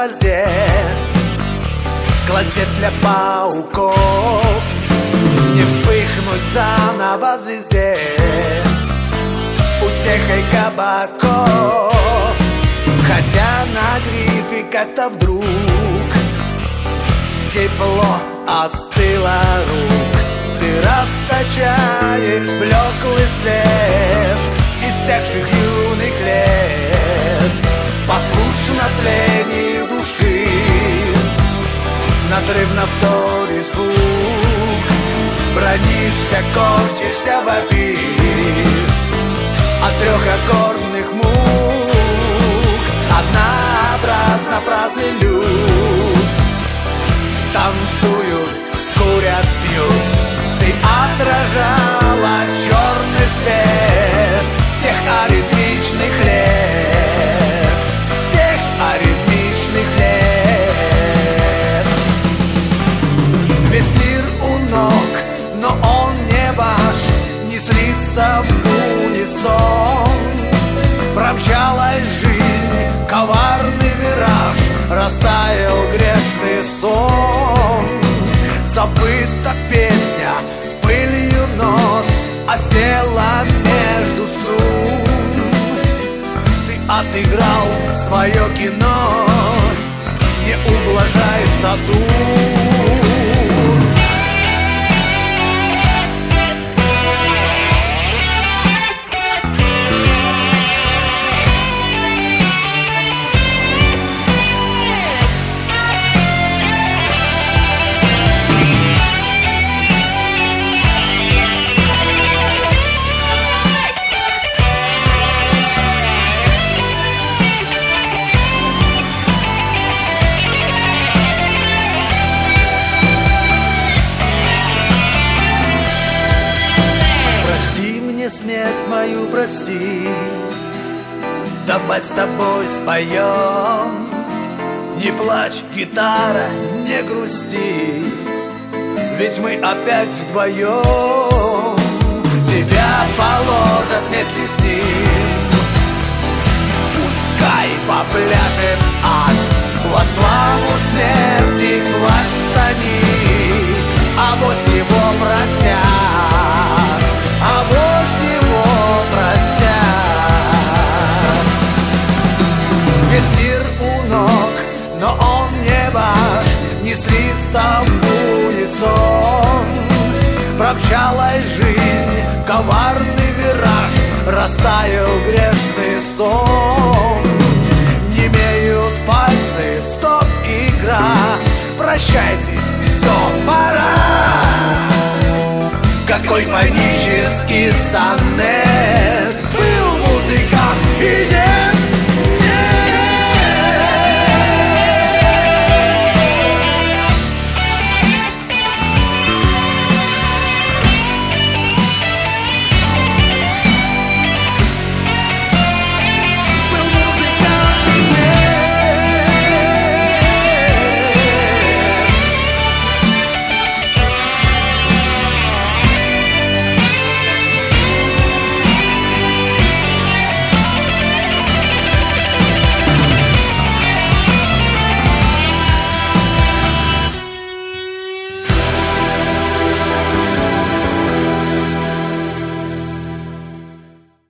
гвозде, клозет для пауков, не вспыхнуть заново звезде утехой кабаков. Хотя на грифе как-то вдруг тепло остыло рук, ты расточаешь блеклый свет иссякших юных лет, послушно тлению души, надрывно вторишь звук, бронишься, корчишься, вопишь от трехаккордных мук. Однообразно праздный люд, танцуют, курят, пьют. Ты отражала черный свет тех аритмичных лет, тех аритмичных лет. Весь мир у ног, но он не ваш, не слится в унисон. Промчалась жизнь, коварный мираж, растаял грешный сон. Забыта песня, пылью нос осела между струн. Ты отыграл свое кино, не ублажай Сатурн. Смерть мою прости, давай с тобой споем. Не плачь, гитара, не грусти, ведь мы опять вдвоем. Тебя положат вместе с ним, пускай попляшет ад, во славу смерти плащ стани, а вот его простят, а вот его простят. Весь мир у ног, но он не ваш, не слится в унисон. Промчалась жизнь, коварный мираж, растаял грешный сон. Немеют пальцы, стоп, игра, прощайте, все, пора. Какой панический сонет